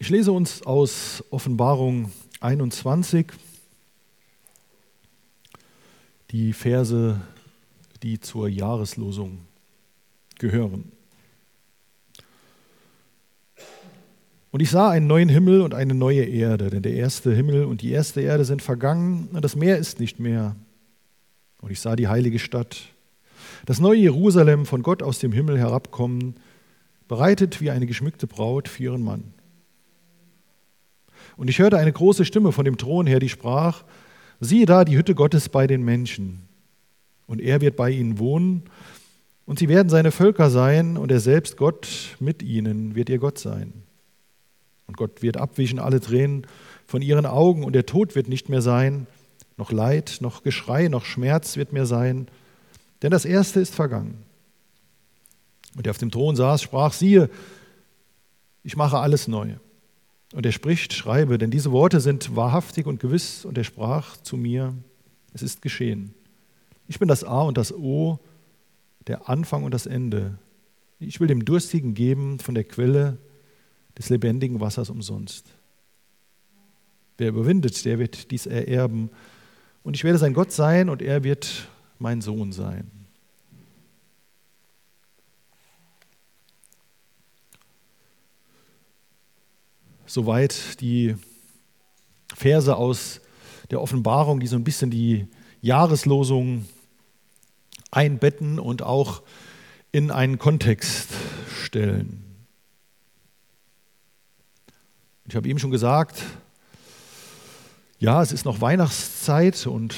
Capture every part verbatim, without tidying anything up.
Ich lese uns aus Offenbarung einundzwanzig die Verse, die zur Jahreslosung gehören. Und ich sah einen neuen Himmel und eine neue Erde, denn der erste Himmel und die erste Erde sind vergangen und das Meer ist nicht mehr. Und ich sah die heilige Stadt, das neue Jerusalem von Gott aus dem Himmel herabkommen, bereitet wie eine geschmückte Braut für ihren Mann. Und ich hörte eine große Stimme von dem Thron her, die sprach: Siehe da, die Hütte Gottes bei den Menschen. Und er wird bei ihnen wohnen, und sie werden seine Völker sein, und er selbst Gott mit ihnen wird ihr Gott sein. Und Gott wird abwischen alle Tränen von ihren Augen, und der Tod wird nicht mehr sein, noch Leid, noch Geschrei, noch Schmerz wird mehr sein, denn das Erste ist vergangen. Und der auf dem Thron saß, sprach: Siehe, ich mache alles neu. Und er spricht: Schreibe, denn diese Worte sind wahrhaftig und gewiss. Und er sprach zu mir: Es ist geschehen. Ich bin das A und das O, der Anfang und das Ende. Ich will dem Durstigen geben von der Quelle des lebendigen Wassers umsonst. Wer überwindet, der wird dies ererben. Und ich werde sein Gott sein, und er wird mein Sohn sein. Soweit die Verse aus der Offenbarung, die so ein bisschen die Jahreslosung einbetten und auch in einen Kontext stellen. Ich habe eben schon gesagt, ja, es ist noch Weihnachtszeit und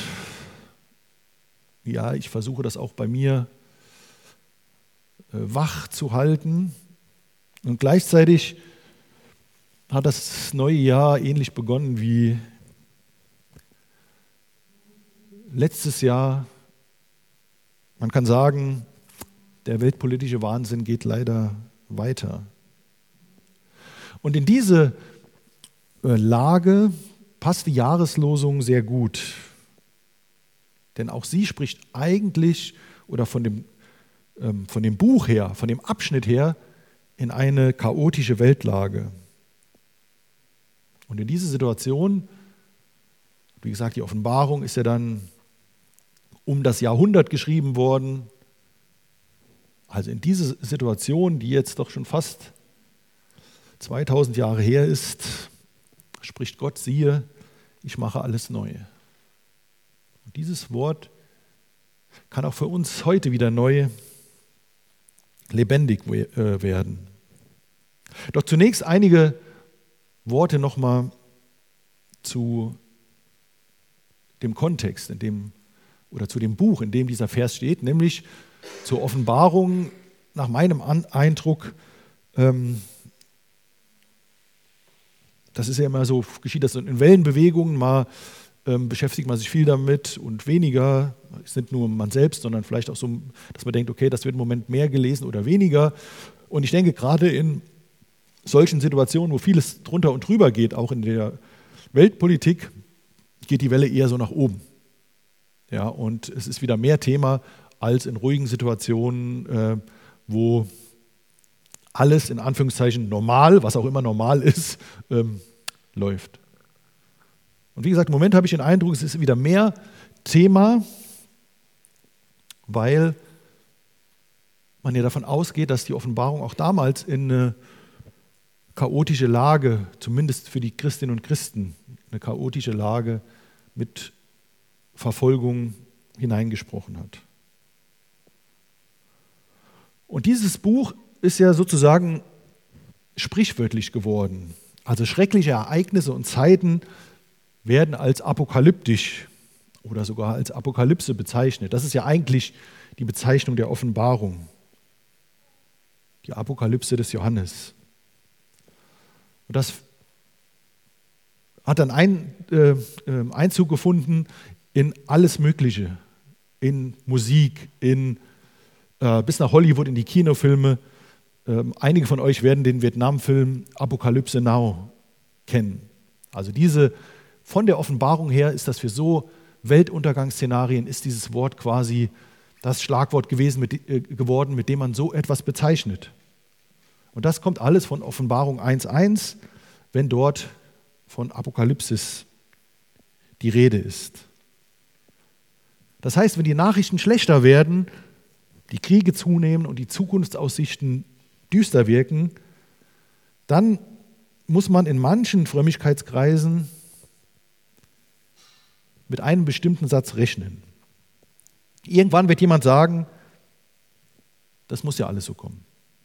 ja, ich versuche das auch bei mir äh, wach zu halten. Und gleichzeitig hat das neue Jahr ähnlich begonnen wie letztes Jahr. Man kann sagen, der weltpolitische Wahnsinn geht leider weiter. Und in diese Lage passt die Jahreslosung sehr gut. Denn auch sie spricht eigentlich, oder von dem, ähm, von dem Buch her, von dem Abschnitt her, in eine chaotische Weltlage. Und in diese Situation, wie gesagt, die Offenbarung ist ja dann um das Jahrhundert geschrieben worden. Also in diese Situation, die jetzt doch schon fast zweitausend Jahre her ist, spricht Gott: Siehe, ich mache alles neu. Und dieses Wort kann auch für uns heute wieder neu lebendig werden. Doch zunächst einige Worte nochmal zu dem Kontext, in dem, oder zu dem Buch, in dem dieser Vers steht, nämlich zur Offenbarung. Nach meinem Eindruck, ähm, das ist ja immer so, geschieht das in Wellenbewegungen, mal ähm, beschäftigt man sich viel damit und weniger, es sind nur man selbst, sondern vielleicht auch so, dass man denkt, okay, das wird im Moment mehr gelesen oder weniger. Und ich denke, gerade in solchen Situationen, wo vieles drunter und drüber geht, auch in der Weltpolitik, geht die Welle eher so nach oben. Ja, und es ist wieder mehr Thema als in ruhigen Situationen, äh, wo alles in Anführungszeichen normal, was auch immer normal ist, ähm, läuft. Und wie gesagt, im Moment habe ich den Eindruck, es ist wieder mehr Thema, weil man ja davon ausgeht, dass die Offenbarung auch damals in eine chaotische Lage, zumindest für die Christinnen und Christen, eine chaotische Lage mit Verfolgung hineingesprochen hat. Und dieses Buch ist ja sozusagen sprichwörtlich geworden. Also schreckliche Ereignisse und Zeiten werden als apokalyptisch oder sogar als Apokalypse bezeichnet. Das ist ja eigentlich die Bezeichnung der Offenbarung. Die Apokalypse des Johannes. Und das hat dann ein, äh, Einzug gefunden in alles Mögliche, in Musik, in, äh, bis nach Hollywood, in die Kinofilme. Ähm, einige von euch werden den Vietnam-Film Apokalypse Now kennen. Also diese, von der Offenbarung her ist das für so Weltuntergangsszenarien, ist dieses Wort quasi das Schlagwort gewesen, mit, äh, geworden, mit dem man so etwas bezeichnet. Und das kommt alles von Offenbarung eins Punkt eins, wenn dort von Apokalypsis die Rede ist. Das heißt, wenn die Nachrichten schlechter werden, die Kriege zunehmen und die Zukunftsaussichten düster wirken, dann muss man in manchen Frömmigkeitskreisen mit einem bestimmten Satz rechnen. Irgendwann wird jemand sagen, das muss ja alles so kommen.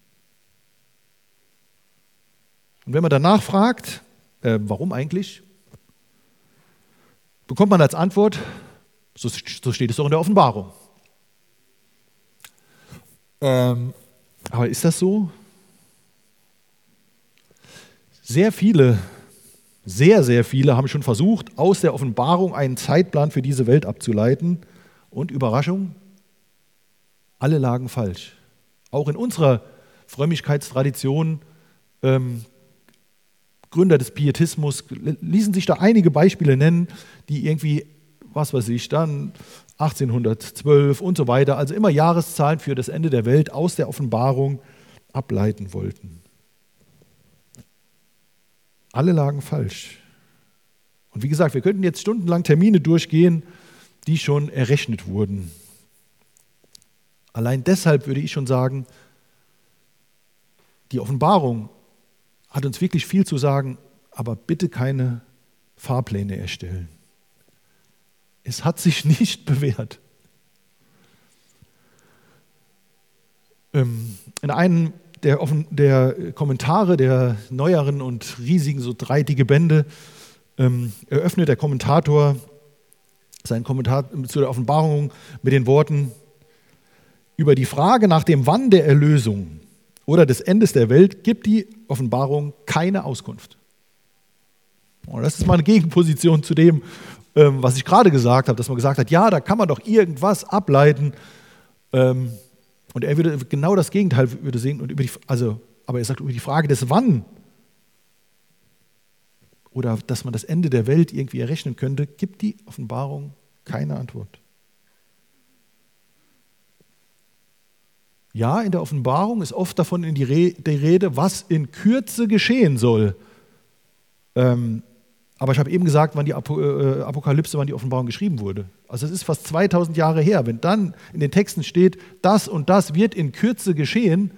Und wenn man danach fragt, äh, warum eigentlich, bekommt man als Antwort, so, so steht es doch in der Offenbarung. Ähm, aber ist das so? Sehr viele, sehr, sehr viele haben schon versucht, aus der Offenbarung einen Zeitplan für diese Welt abzuleiten. Und Überraschung, alle lagen falsch. Auch in unserer Frömmigkeitstradition, ähm, Gründer des Pietismus, ließen sich da einige Beispiele nennen, die irgendwie, was weiß ich, dann achtzehnhundertzwölf und so weiter, also immer Jahreszahlen für das Ende der Welt aus der Offenbarung ableiten wollten. Alle lagen falsch. Und wie gesagt, wir könnten jetzt stundenlang Termine durchgehen, die schon errechnet wurden. Allein deshalb würde ich schon sagen, die Offenbarung hat uns wirklich viel zu sagen, aber bitte keine Fahrpläne erstellen. Es hat sich nicht bewährt. In einem der, der Kommentare der neueren und riesigen, so drei dicke Bände, eröffnet der Kommentator seinen Kommentar zu der Offenbarung mit den Worten: Über die Frage nach dem Wann der Erlösung oder des Endes der Welt gibt die Offenbarung keine Auskunft. Und das ist mal eine Gegenposition zu dem, was ich gerade gesagt habe, dass man gesagt hat, ja, da kann man doch irgendwas ableiten. Und er würde genau das Gegenteil würde sehen. Und über die, also, aber er sagt, über die Frage des Wann oder dass man das Ende der Welt irgendwie errechnen könnte, gibt die Offenbarung keine Antwort. Ja, in der Offenbarung ist oft davon in die Rede, was in Kürze geschehen soll. Ähm, aber ich habe eben gesagt, wann die Apokalypse, wann die Offenbarung geschrieben wurde. Also es ist fast zweitausend Jahre her. Wenn dann in den Texten steht, das und das wird in Kürze geschehen,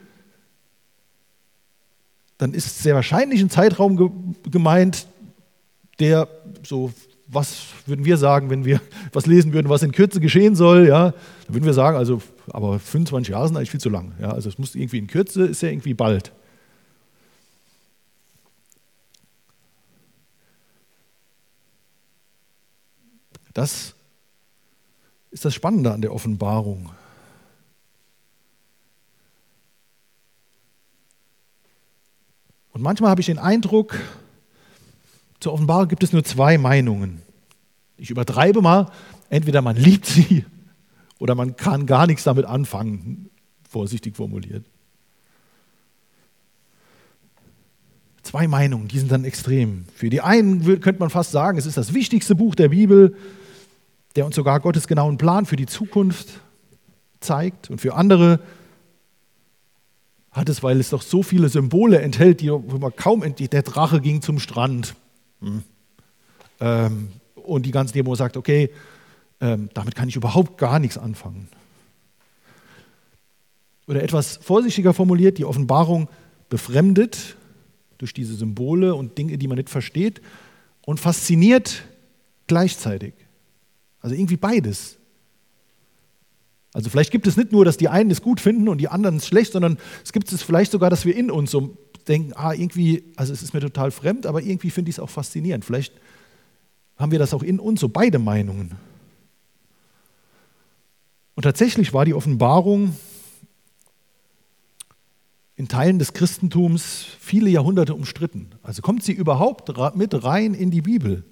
dann ist sehr wahrscheinlich ein Zeitraum ge- gemeint, der so, was würden wir sagen, wenn wir was lesen würden, was in Kürze geschehen soll, ja, dann würden wir sagen, also, aber fünfundzwanzig Jahre sind eigentlich viel zu lang. Ja, also es muss irgendwie in Kürze, ist ja irgendwie bald. Das ist das Spannende an der Offenbarung. Und manchmal habe ich den Eindruck, zur Offenbarung gibt es nur zwei Meinungen. Ich übertreibe mal, entweder man liebt sie oder man kann gar nichts damit anfangen, vorsichtig formuliert. Zwei Meinungen, die sind dann extrem. Für die einen könnte man fast sagen, es ist das wichtigste Buch der Bibel, der uns sogar Gottes genauen Plan für die Zukunft zeigt. Und für andere hat es, weil es doch so viele Symbole enthält, die man kaum enthält. Der Drache ging zum Strand. Hm. Ähm, und die ganze Demo sagt, okay, ähm, damit kann ich überhaupt gar nichts anfangen. Oder etwas vorsichtiger formuliert, die Offenbarung befremdet durch diese Symbole und Dinge, die man nicht versteht, und fasziniert gleichzeitig. Also irgendwie beides. Also vielleicht gibt es nicht nur, dass die einen es gut finden und die anderen es schlecht, sondern es gibt es vielleicht sogar, dass wir in uns so denken, ah, irgendwie, also es ist mir total fremd, aber irgendwie finde ich es auch faszinierend. Vielleicht haben wir das auch in uns, so beide Meinungen. Und tatsächlich war die Offenbarung in Teilen des Christentums viele Jahrhunderte umstritten. Also kommt sie überhaupt mit rein in die Bibel?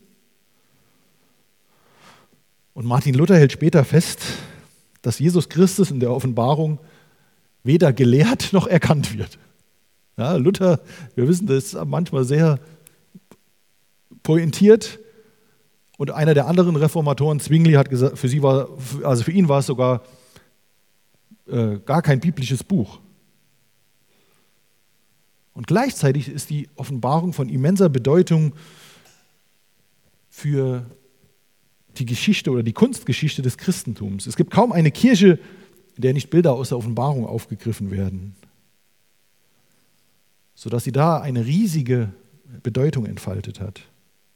Und Martin Luther hält später fest, dass Jesus Christus in der Offenbarung weder gelehrt noch erkannt wird. Ja, Luther, wir wissen, das ist manchmal sehr pointiert. Und einer der anderen Reformatoren, Zwingli, hat gesagt, für, sie war, also für ihn war es sogar äh, gar kein biblisches Buch. Und gleichzeitig ist die Offenbarung von immenser Bedeutung für die Geschichte oder die Kunstgeschichte des Christentums. Es gibt kaum eine Kirche, in der nicht Bilder aus der Offenbarung aufgegriffen werden, sodass sie da eine riesige Bedeutung entfaltet hat.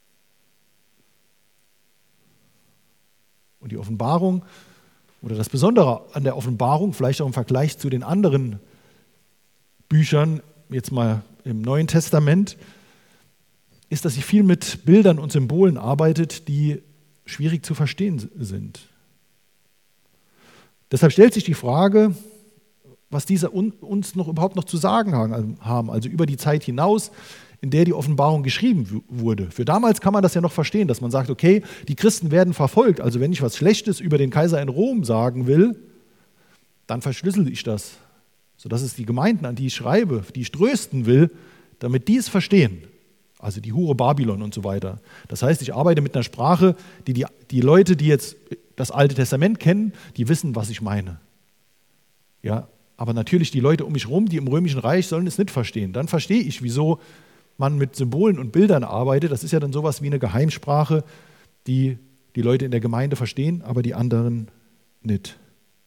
Und die Offenbarung oder das Besondere an der Offenbarung, vielleicht auch im Vergleich zu den anderen Büchern, jetzt mal im Neuen Testament, ist, dass sie viel mit Bildern und Symbolen arbeitet, die schwierig zu verstehen sind. Deshalb stellt sich die Frage, was diese uns noch überhaupt noch zu sagen haben, also über die Zeit hinaus, in der die Offenbarung geschrieben wurde. Für damals kann man das ja noch verstehen, dass man sagt, okay, die Christen werden verfolgt, also wenn ich was Schlechtes über den Kaiser in Rom sagen will, dann verschlüssel ich das, sodass es die Gemeinden, an die ich schreibe, die ich trösten will, damit die es verstehen. Also die Hure Babylon und so weiter. Das heißt, ich arbeite mit einer Sprache, die, die die Leute, die jetzt das Alte Testament kennen, die wissen, was ich meine. Ja, aber natürlich die Leute um mich herum, die im Römischen Reich, sollen es nicht verstehen. Dann verstehe ich, wieso man mit Symbolen und Bildern arbeitet. Das ist ja dann sowas wie eine Geheimsprache, die die Leute in der Gemeinde verstehen, aber die anderen nicht.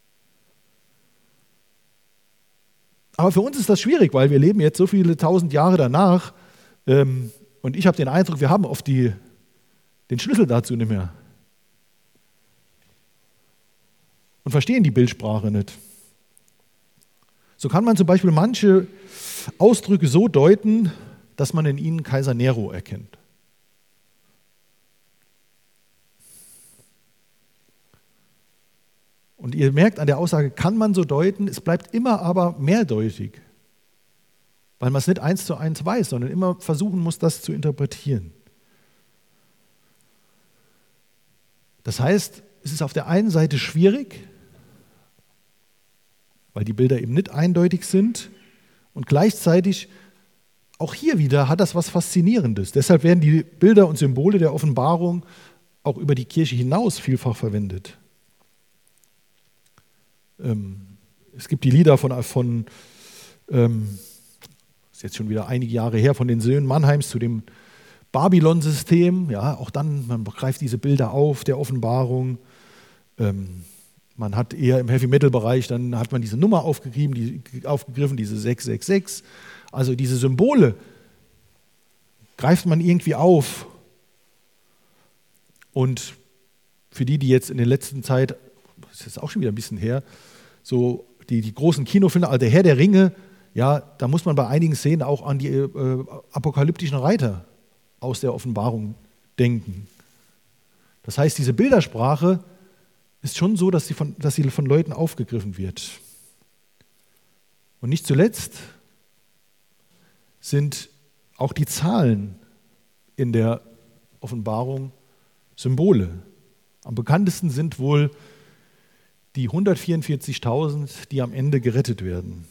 Aber für uns ist das schwierig, weil wir leben jetzt so viele tausend Jahre danach, ähm, und ich habe den Eindruck, wir haben oft die, den Schlüssel dazu nicht mehr. Und verstehen die Bildsprache nicht. So kann man zum Beispiel manche Ausdrücke so deuten, dass man in ihnen Kaiser Nero erkennt. Und ihr merkt an der Aussage, kann man so deuten, es bleibt immer aber mehrdeutig. Weil man es nicht eins zu eins weiß, sondern immer versuchen muss, das zu interpretieren. Das heißt, es ist auf der einen Seite schwierig, weil die Bilder eben nicht eindeutig sind, und gleichzeitig, auch hier wieder, hat das was Faszinierendes. Deshalb werden die Bilder und Symbole der Offenbarung auch über die Kirche hinaus vielfach verwendet. Ähm, es gibt die Lieder von, von ähm, ist jetzt schon wieder einige Jahre her, von den Söhnen Mannheims zu dem Babylon-System. Ja, auch dann, man greift diese Bilder auf der Offenbarung. Ähm, man hat eher im Heavy-Metal-Bereich, dann hat man diese Nummer aufgegriffen, die, aufgegriffen, diese sechs sechs sechs. Also diese Symbole greift man irgendwie auf. Und für die, die jetzt in der letzten Zeit, das ist jetzt auch schon wieder ein bisschen her, so die, die großen Kinofilme, also der Herr der Ringe, ja, da muss man bei einigen Szenen auch an die äh, apokalyptischen Reiter aus der Offenbarung denken. Das heißt, diese Bildersprache ist schon so, dass sie von, dass sie von Leuten aufgegriffen wird. Und nicht zuletzt sind auch die Zahlen in der Offenbarung Symbole. Am bekanntesten sind wohl die hundertvierundvierzigtausend, die am Ende gerettet werden.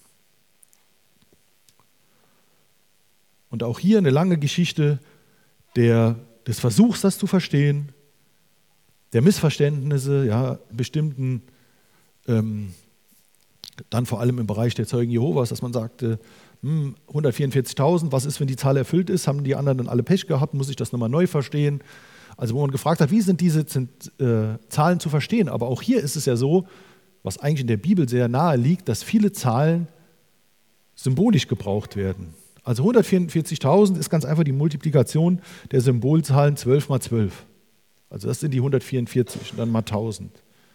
Und auch hier eine lange Geschichte der, des Versuchs, das zu verstehen, der Missverständnisse, ja, bestimmten, ähm, dann vor allem im Bereich der Zeugen Jehovas, dass man sagte, hm, hundertvierundvierzigtausend, was ist, wenn die Zahl erfüllt ist? Haben die anderen dann alle Pech gehabt? Muss ich das nochmal neu verstehen? Also wo man gefragt hat, wie sind diese äh, Zahlen zu verstehen? Aber auch hier ist es ja so, was eigentlich in der Bibel sehr nahe liegt, dass viele Zahlen symbolisch gebraucht werden. Also hundertvierundvierzigtausend ist ganz einfach die Multiplikation der Symbolzahlen zwölf mal zwölf. Also das sind die hundertvierundvierzig und dann mal tausend.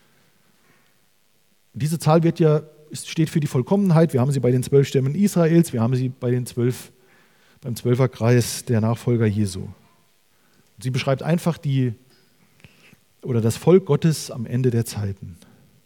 Diese Zahl wird ja, steht für die Vollkommenheit. Wir haben sie bei den zwölf Stämmen Israels, wir haben sie bei den zwölf, beim Zwölferkreis der Nachfolger Jesu. Sie beschreibt einfach die, oder das Volk Gottes am Ende der Zeiten.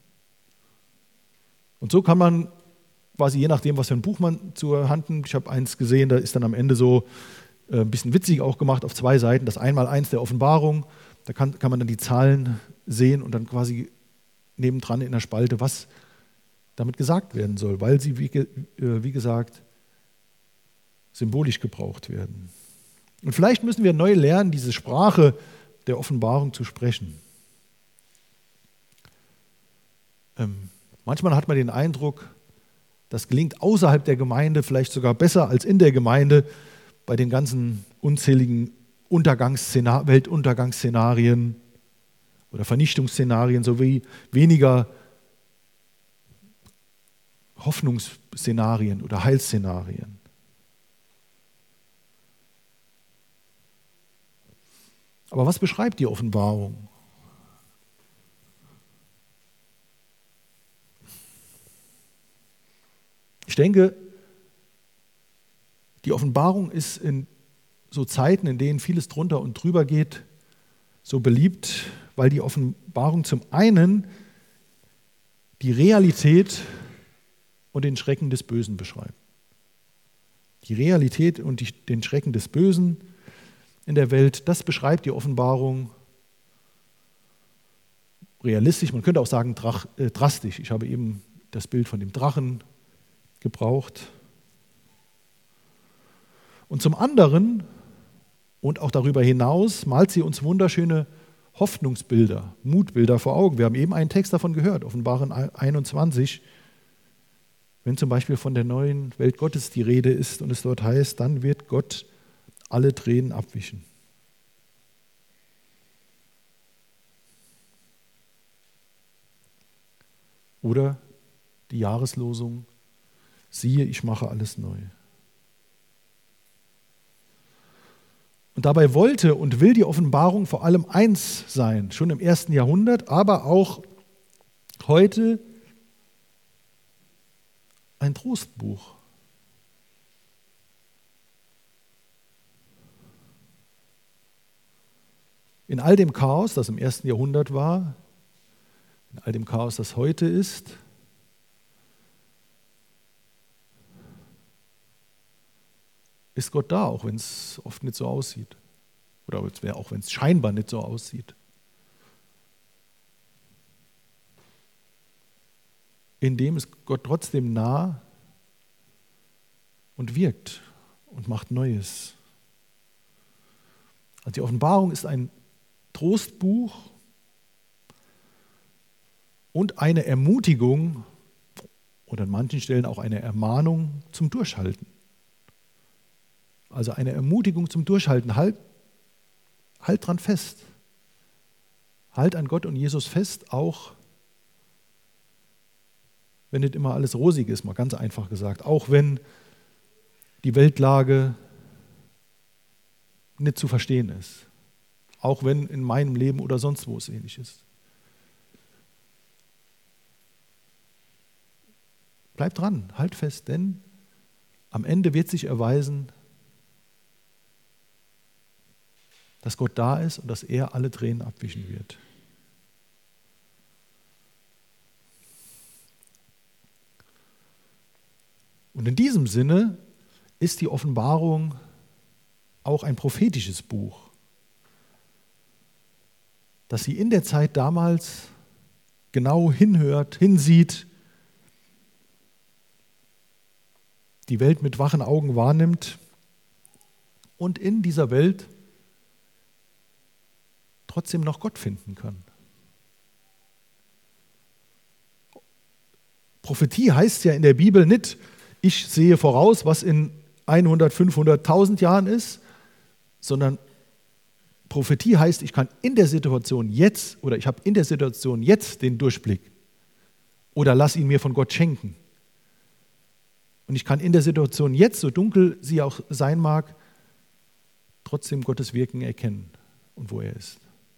Und so kann man quasi je nachdem, was für ein Buch man zur Hand hat. Ich habe eins gesehen, da ist dann am Ende so äh, ein bisschen witzig auch gemacht auf zwei Seiten, das Einmaleins der Offenbarung. Da kann, kann man dann die Zahlen sehen und dann quasi nebendran in der Spalte, was damit gesagt werden soll, weil sie, wie, äh, wie gesagt, symbolisch gebraucht werden. Und vielleicht müssen wir neu lernen, diese Sprache der Offenbarung zu sprechen. Ähm, manchmal hat man den Eindruck, Das gelingt außerhalb der Gemeinde vielleicht sogar besser als in der Gemeinde bei den ganzen unzähligen Untergangsszenar- Weltuntergangsszenarien oder Vernichtungsszenarien sowie weniger Hoffnungsszenarien oder Heilsszenarien. Aber was beschreibt die Offenbarung? Ich denke, die Offenbarung ist in so Zeiten, in denen vieles drunter und drüber geht, so beliebt, weil die Offenbarung zum einen die Realität und den Schrecken des Bösen beschreibt. Die Realität und die, den Schrecken des Bösen in der Welt, das beschreibt die Offenbarung realistisch. Man könnte auch sagen drach, äh, drastisch. Ich habe eben das Bild von dem Drachen gebraucht. Und zum anderen und auch darüber hinaus malt sie uns wunderschöne Hoffnungsbilder, Mutbilder vor Augen. Wir haben eben einen Text davon gehört, Offenbarung einundzwanzig, wenn zum Beispiel von der neuen Welt Gottes die Rede ist und es dort heißt, dann wird Gott alle Tränen abwischen. Oder die Jahreslosung, siehe, ich mache alles neu. Und dabei wollte und will die Offenbarung vor allem eins sein, schon im ersten Jahrhundert, aber auch heute ein Trostbuch. In all dem Chaos, das im ersten Jahrhundert war, in all dem Chaos, das heute ist, ist Gott da, auch wenn es oft nicht so aussieht. Oder auch wenn es scheinbar nicht so aussieht. In dem ist Gott trotzdem nah und wirkt und macht Neues. Also die Offenbarung ist ein Trostbuch und eine Ermutigung oder an manchen Stellen auch eine Ermahnung zum Durchhalten. Also eine Ermutigung zum Durchhalten. Halt, halt dran fest. Halt an Gott und Jesus fest, auch wenn nicht immer alles rosig ist, mal ganz einfach gesagt. Auch wenn die Weltlage nicht zu verstehen ist. Auch wenn in meinem Leben oder sonst wo es ähnlich ist. Bleib dran, halt fest, denn am Ende wird sich erweisen, dass Gott da ist und dass er alle Tränen abwischen wird. Und in diesem Sinne ist die Offenbarung auch ein prophetisches Buch, dass sie in der Zeit damals genau hinhört, hinsieht, die Welt mit wachen Augen wahrnimmt und in dieser Welt trotzdem noch Gott finden kann. Prophetie heißt ja in der Bibel nicht, ich sehe voraus, was in hundert, fünfhundert, tausend Jahren ist, sondern Prophetie heißt, ich kann in der Situation jetzt oder ich habe in der Situation jetzt den Durchblick oder lass ihn mir von Gott schenken. Und ich kann in der Situation jetzt, so dunkel sie auch sein mag, trotzdem Gottes Wirken erkennen und wo er ist.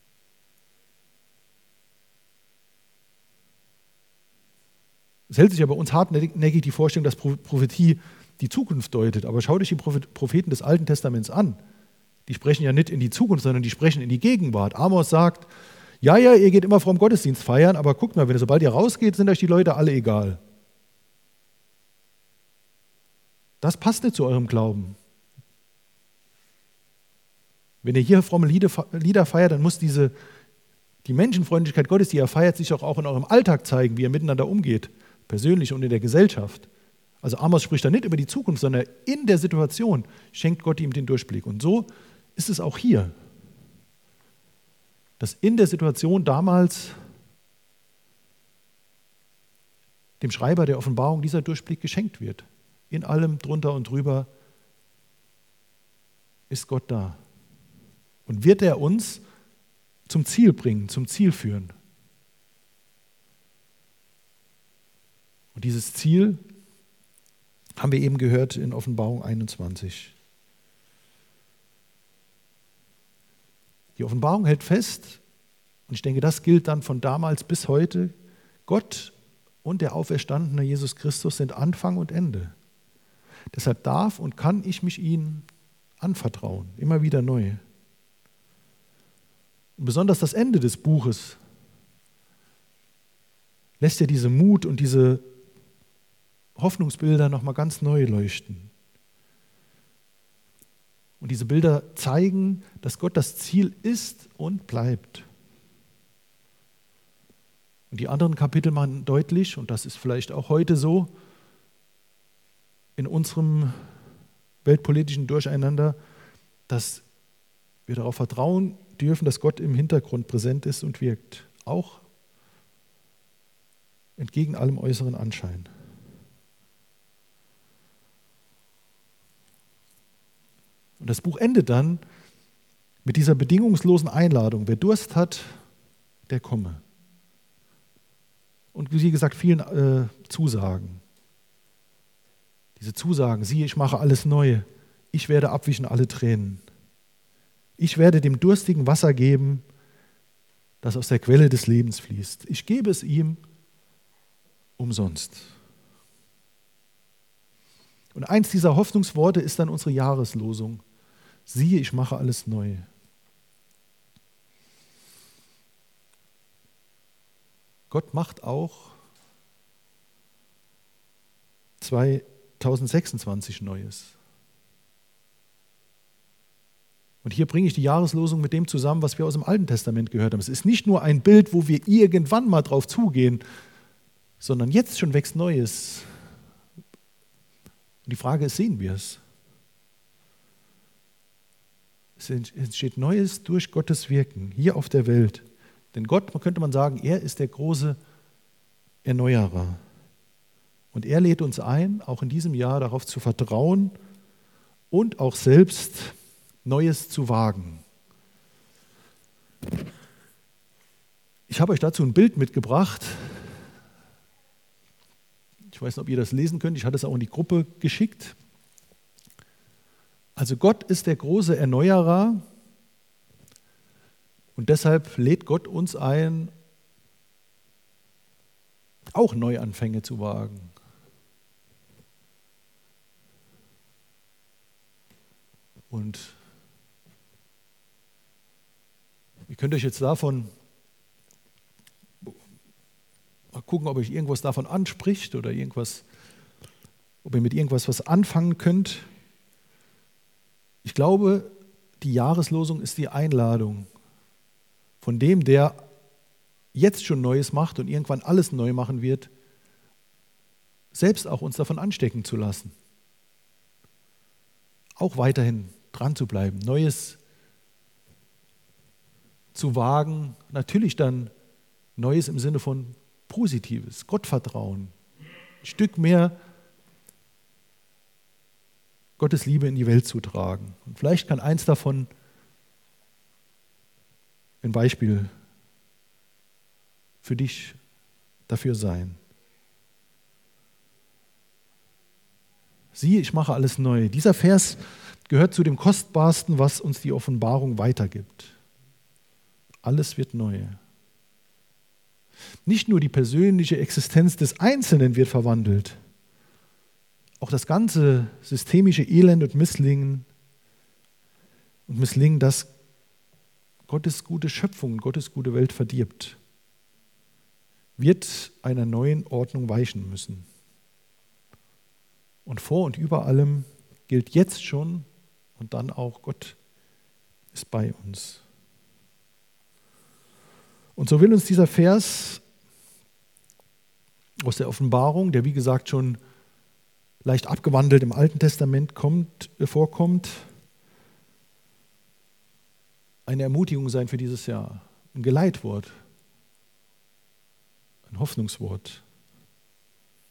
Es hält sich aber uns hartnäckig die Vorstellung, dass Prophetie die Zukunft deutet. Aber schau dich die Propheten des Alten Testaments an. Die sprechen ja nicht in die Zukunft, sondern die sprechen in die Gegenwart. Amos sagt, ja, ja, ihr geht immer fromm Gottesdienst feiern, aber guckt mal, wenn sobald ihr rausgeht, sind euch die Leute alle egal. Das passt nicht zu eurem Glauben. Wenn ihr hier fromme Lieder feiert, dann muss diese, die Menschenfreundlichkeit Gottes, die ihr feiert, sich auch in eurem Alltag zeigen, wie ihr miteinander umgeht, persönlich und in der Gesellschaft. Also Amos spricht da nicht über die Zukunft, sondern in der Situation schenkt Gott ihm den Durchblick. Und so ist es auch hier, dass in der Situation damals dem Schreiber der Offenbarung dieser Durchblick geschenkt wird. In allem drunter und drüber ist Gott da. Und wird er uns zum Ziel bringen, zum Ziel führen. Und dieses Ziel haben wir eben gehört in Offenbarung einundzwanzig. Die Offenbarung hält fest, und ich denke, das gilt dann von damals bis heute, Gott und der auferstandene Jesus Christus sind Anfang und Ende. Deshalb darf und kann ich mich ihnen anvertrauen, immer wieder neu. Und besonders das Ende des Buches lässt ja diese Mut und diese Hoffnungsbilder nochmal ganz neu leuchten. Und diese Bilder zeigen, dass Gott das Ziel ist und bleibt. Und die anderen Kapitel machen deutlich, und das ist vielleicht auch heute so, in unserem weltpolitischen Durcheinander, dass wir darauf vertrauen dürfen, dass Gott im Hintergrund präsent ist und wirkt, auch entgegen allem äußeren Anschein. Und das Buch endet dann mit dieser bedingungslosen Einladung. Wer Durst hat, der komme. Und wie gesagt, vielen äh, Zusagen. Diese Zusagen, siehe, ich mache alles neu. Ich werde abwischen alle Tränen. Ich werde dem Durstigen Wasser geben, das aus der Quelle des Lebens fließt. Ich gebe es ihm umsonst. Und eins dieser Hoffnungsworte ist dann unsere Jahreslosung. Siehe, ich mache alles neu. Gott macht auch zweitausendsechsundzwanzig Neues. Und hier bringe ich die Jahreslosung mit dem zusammen, was wir aus dem Alten Testament gehört haben. Es ist nicht nur ein Bild, wo wir irgendwann mal drauf zugehen, sondern jetzt schon wächst Neues. Und die Frage ist, sehen wir es? Es entsteht Neues durch Gottes Wirken hier auf der Welt. Denn Gott, könnte man sagen, er ist der große Erneuerer. Und er lädt uns ein, auch in diesem Jahr darauf zu vertrauen und auch selbst Neues zu wagen. Ich habe euch dazu ein Bild mitgebracht. Ich weiß nicht, ob ihr das lesen könnt. Ich hatte es auch in die Gruppe geschickt. Also Gott ist der große Erneuerer und deshalb lädt Gott uns ein, auch Neuanfänge zu wagen. Und ihr könnt euch jetzt davon mal gucken, ob euch irgendwas davon anspricht oder irgendwas, ob ihr mit irgendwas was anfangen könnt. Ich glaube, die Jahreslosung ist die Einladung von dem, der jetzt schon Neues macht und irgendwann alles neu machen wird, selbst auch uns davon anstecken zu lassen. Auch weiterhin dran zu bleiben, Neues zu wagen, natürlich dann Neues im Sinne von Positives, Gottvertrauen, ein Stück mehr Gottes Liebe in die Welt zu tragen. Und vielleicht kann eins davon ein Beispiel für dich dafür sein. Siehe, ich mache alles neu. Dieser Vers gehört zu dem Kostbarsten, was uns die Offenbarung weitergibt. Alles wird neu. Nicht nur die persönliche Existenz des Einzelnen wird verwandelt, auch das ganze systemische Elend und Misslingen und Misslingen, das Gottes gute Schöpfung, Gottes gute Welt verdirbt, wird einer neuen Ordnung weichen müssen. Und vor und über allem gilt jetzt schon und dann auch, Gott ist bei uns. Und so will uns dieser Vers aus der Offenbarung, der wie gesagt schon leicht abgewandelt im Alten Testament kommt, vorkommt, eine Ermutigung sein für dieses Jahr, ein Geleitwort, ein Hoffnungswort.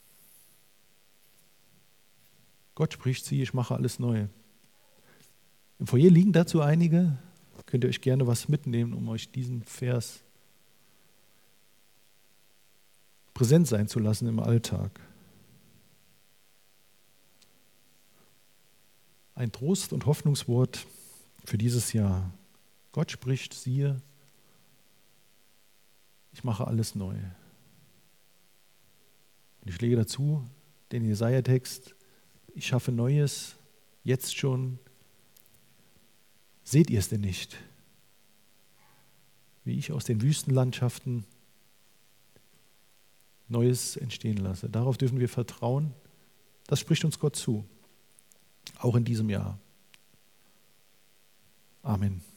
Gott spricht sie, ich mache alles neu. Im Foyer liegen dazu einige. Könnt ihr euch gerne was mitnehmen, um euch diesen Vers präsent sein zu lassen im Alltag. Ein Trost- und Hoffnungswort für dieses Jahr. Gott spricht, siehe, ich mache alles neu. Und ich lege dazu den Jesaja-Text, ich schaffe Neues, jetzt schon. Seht ihr es denn nicht? Wie ich aus den Wüstenlandschaften Neues entstehen lasse. Darauf dürfen wir vertrauen. Das spricht uns Gott zu. Auch in diesem Jahr. Amen.